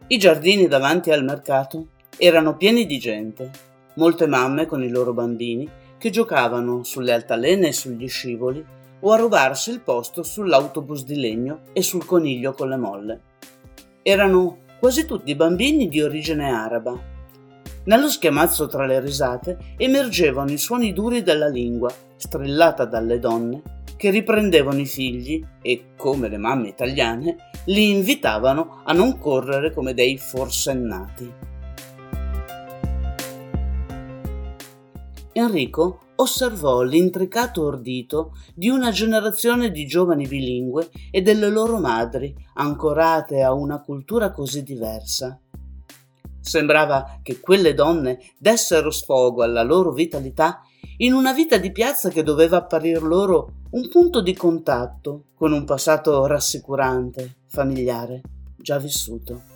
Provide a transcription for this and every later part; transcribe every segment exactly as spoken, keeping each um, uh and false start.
I giardini davanti al mercato erano pieni di gente, molte mamme con i loro bambini che giocavano sulle altalene e sugli scivoli o a rubarsi il posto sull'autobus di legno e sul coniglio con le molle. Erano quasi tutti bambini di origine araba. Nello schiamazzo tra le risate emergevano i suoni duri della lingua, strillata dalle donne, che riprendevano i figli e, come le mamme italiane, li invitavano a non correre come dei forsennati. Enrico osservò l'intricato ordito di una generazione di giovani bilingue e delle loro madri, ancorate a una cultura così diversa. Sembrava che quelle donne dessero sfogo alla loro vitalità in una vita di piazza che doveva apparir loro un punto di contatto con un passato rassicurante, familiare, già vissuto.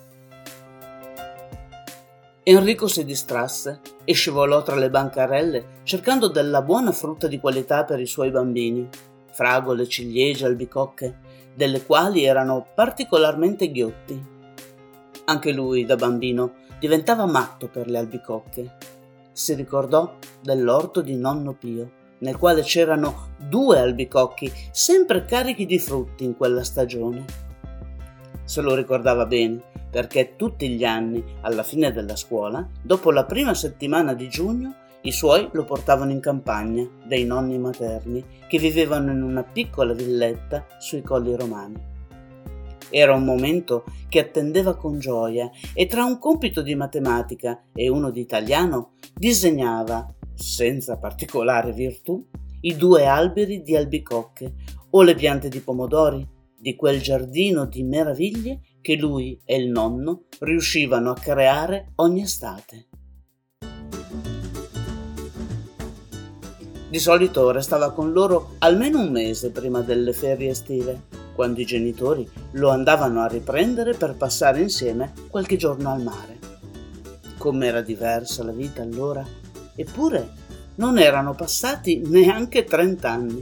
Enrico si distrasse e scivolò tra le bancarelle cercando della buona frutta di qualità per i suoi bambini, fragole, ciliegie, albicocche, delle quali erano particolarmente ghiotti. Anche lui, da bambino, diventava matto per le albicocche. Si ricordò dell'orto di nonno Pio, nel quale c'erano due albicocchi sempre carichi di frutti in quella stagione. Se lo ricordava bene, perché tutti gli anni, alla fine della scuola, dopo la prima settimana di giugno, i suoi lo portavano in campagna dai nonni materni che vivevano in una piccola villetta sui Colli Romani. Era un momento che attendeva con gioia e tra un compito di matematica e uno di italiano disegnava, senza particolare virtù, i due alberi di albicocche o le piante di pomodori di quel giardino di meraviglie che lui e il nonno riuscivano a creare ogni estate. Di solito restava con loro almeno un mese prima delle ferie estive, quando i genitori lo andavano a riprendere per passare insieme qualche giorno al mare. Com'era diversa la vita allora, eppure non erano passati neanche trent'anni.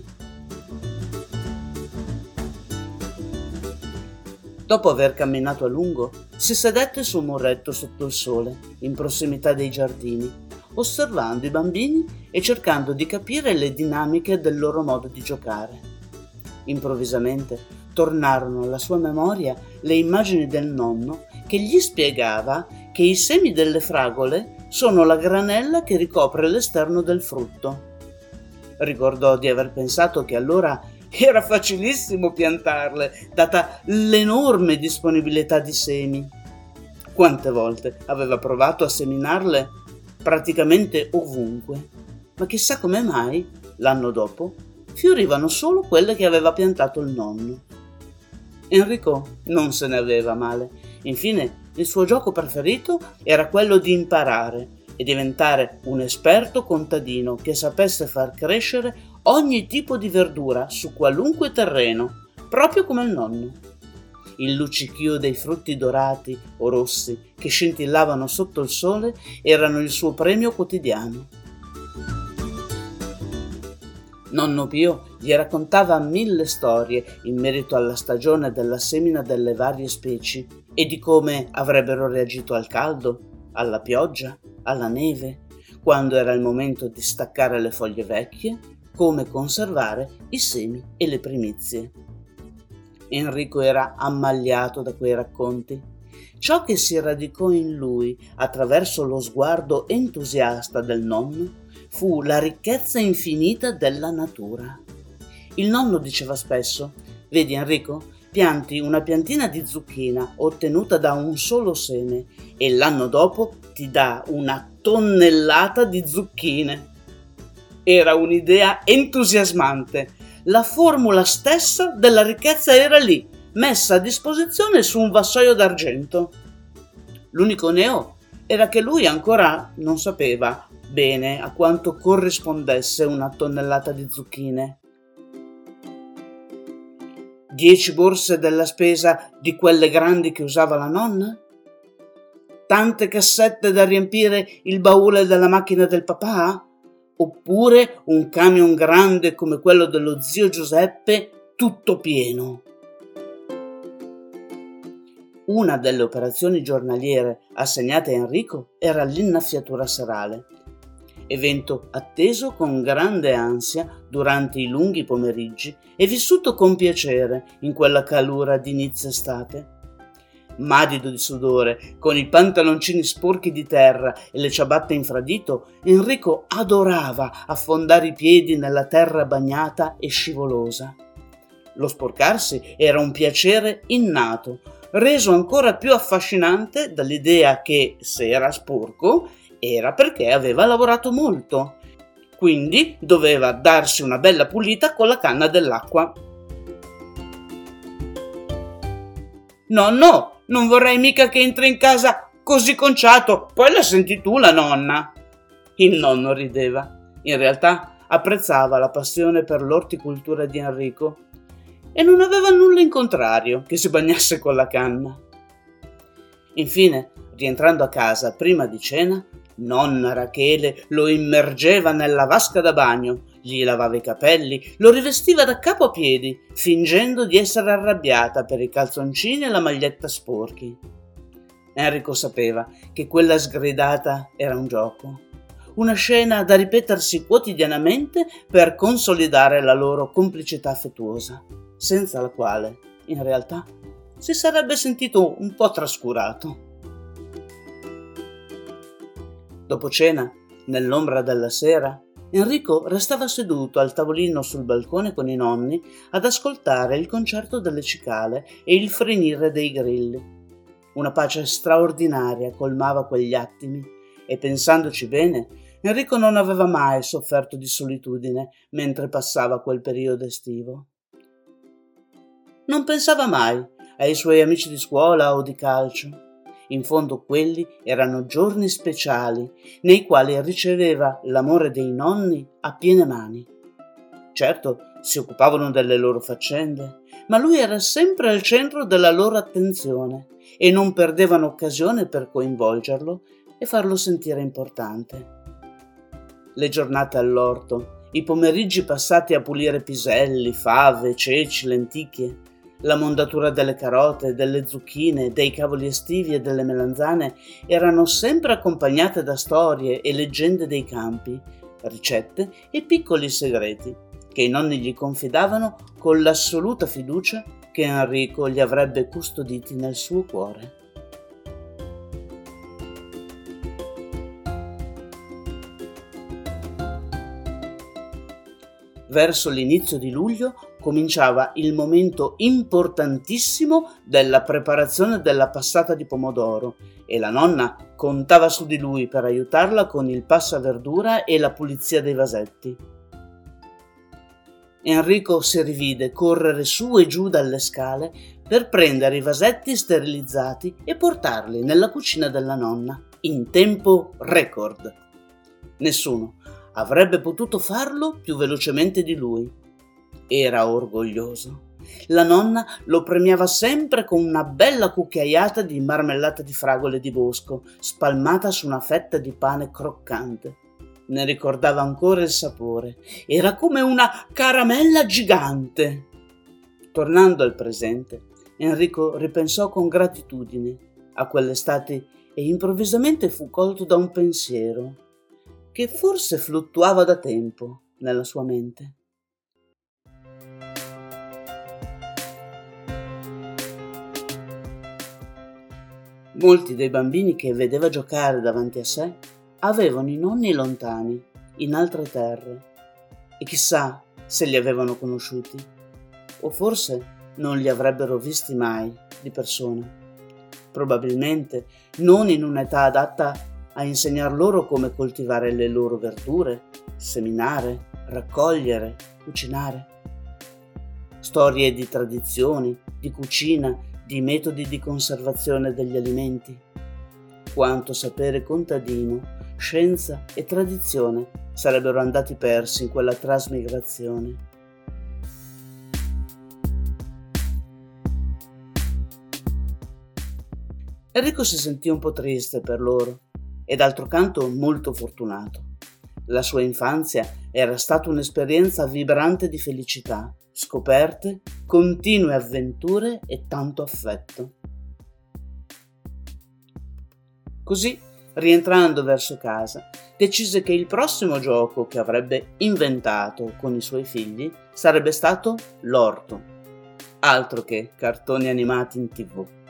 Dopo aver camminato a lungo, si sedette su un muretto sotto il sole, in prossimità dei giardini, osservando i bambini e cercando di capire le dinamiche del loro modo di giocare. Improvvisamente tornarono alla sua memoria le immagini del nonno che gli spiegava che i semi delle fragole sono la granella che ricopre l'esterno del frutto. Ricordò di aver pensato che allora era facilissimo piantarle, data l'enorme disponibilità di semi. Quante volte aveva provato a seminarle praticamente ovunque, ma chissà come mai, l'anno dopo, fiorivano solo quelle che aveva piantato il nonno. Enrico non se ne aveva male. Infine, il suo gioco preferito era quello di imparare e diventare un esperto contadino che sapesse far crescere ogni tipo di verdura su qualunque terreno, proprio come il nonno. Il luccichio dei frutti dorati o rossi che scintillavano sotto il sole erano il suo premio quotidiano. Nonno Pio gli raccontava mille storie in merito alla stagione della semina delle varie specie e di come avrebbero reagito al caldo, alla pioggia, alla neve, quando era il momento di staccare le foglie vecchie, come conservare i semi e le primizie. Enrico era ammagliato da quei racconti. Ciò che si radicò in lui attraverso lo sguardo entusiasta del nonno fu la ricchezza infinita della natura. Il nonno diceva spesso: «Vedi Enrico, pianti una piantina di zucchina ottenuta da un solo seme e l'anno dopo ti dà una tonnellata di zucchine». Era un'idea entusiasmante. La formula stessa della ricchezza era lì, messa a disposizione su un vassoio d'argento. L'unico neo era che lui ancora non sapeva bene a quanto corrispondesse una tonnellata di zucchine. Dieci borse della spesa di quelle grandi che usava la nonna? Tante cassette da riempire il baule della macchina del papà? Oppure un camion grande come quello dello zio Giuseppe, tutto pieno? Una delle operazioni giornaliere assegnate a Enrico era l'innaffiatura serale, evento atteso con grande ansia durante i lunghi pomeriggi e vissuto con piacere in quella calura di inizio estate. Madido di sudore, con i pantaloncini sporchi di terra e le ciabatte infradito, Enrico adorava affondare i piedi nella terra bagnata e scivolosa. Lo sporcarsi era un piacere innato, reso ancora più affascinante dall'idea che, se era sporco, era perché aveva lavorato molto. Quindi doveva darsi una bella pulita con la canna dell'acqua. No, no, non vorrei mica che entri in casa così conciato, poi la senti tu la nonna. Il nonno rideva. In realtà apprezzava la passione per l'orticoltura di Enrico e non aveva nulla in contrario che si bagnasse con la canna. Infine, rientrando a casa prima di cena, nonna Rachele lo immergeva nella vasca da bagno, gli lavava i capelli, lo rivestiva da capo a piedi, fingendo di essere arrabbiata per i calzoncini e la maglietta sporchi. Enrico sapeva che quella sgridata era un gioco, una scena da ripetersi quotidianamente per consolidare la loro complicità affettuosa, senza la quale, in realtà, si sarebbe sentito un po' trascurato. Dopo cena, nell'ombra della sera, Enrico restava seduto al tavolino sul balcone con i nonni ad ascoltare il concerto delle cicale e il frenire dei grilli. Una pace straordinaria colmava quegli attimi e, pensandoci bene, Enrico non aveva mai sofferto di solitudine mentre passava quel periodo estivo. Non pensava mai ai suoi amici di scuola o di calcio. In fondo quelli erano giorni speciali nei quali riceveva l'amore dei nonni a piene mani. Certo, si occupavano delle loro faccende, ma lui era sempre al centro della loro attenzione e non perdevano occasione per coinvolgerlo e farlo sentire importante. Le giornate all'orto, i pomeriggi passati a pulire piselli, fave, ceci, lenticchie, la mondatura delle carote, delle zucchine, dei cavoli estivi e delle melanzane erano sempre accompagnate da storie e leggende dei campi, ricette e piccoli segreti che i nonni gli confidavano con l'assoluta fiducia che Enrico gli avrebbe custoditi nel suo cuore. Verso l'inizio di luglio cominciava il momento importantissimo della preparazione della passata di pomodoro e la nonna contava su di lui per aiutarla con il passaverdura e la pulizia dei vasetti. Enrico si rivide correre su e giù dalle scale per prendere i vasetti sterilizzati e portarli nella cucina della nonna in tempo record. Nessuno avrebbe potuto farlo più velocemente di lui. Era orgoglioso. La nonna lo premiava sempre con una bella cucchiaiata di marmellata di fragole di bosco, spalmata su una fetta di pane croccante. Ne ricordava ancora il sapore. Era come una caramella gigante. Tornando al presente, Enrico ripensò con gratitudine a quell'estate e improvvisamente fu colto da un pensiero che forse fluttuava da tempo nella sua mente. Molti dei bambini che vedeva giocare davanti a sé avevano i nonni lontani, in altre terre, e chissà se li avevano conosciuti, o forse non li avrebbero visti mai di persona. Probabilmente non in un'età adatta a insegnar loro come coltivare le loro verdure, seminare, raccogliere, cucinare. Storie di tradizioni, di cucina, di metodi di conservazione degli alimenti. Quanto sapere contadino, scienza e tradizione sarebbero andati persi in quella trasmigrazione. Enrico si sentì un po' triste per loro e d'altro canto molto fortunato. La sua infanzia era stata un'esperienza vibrante di felicità, scoperte, continue avventure e tanto affetto. Così, rientrando verso casa, decise che il prossimo gioco che avrebbe inventato con i suoi figli sarebbe stato l'orto. Altro che cartoni animati in tivù.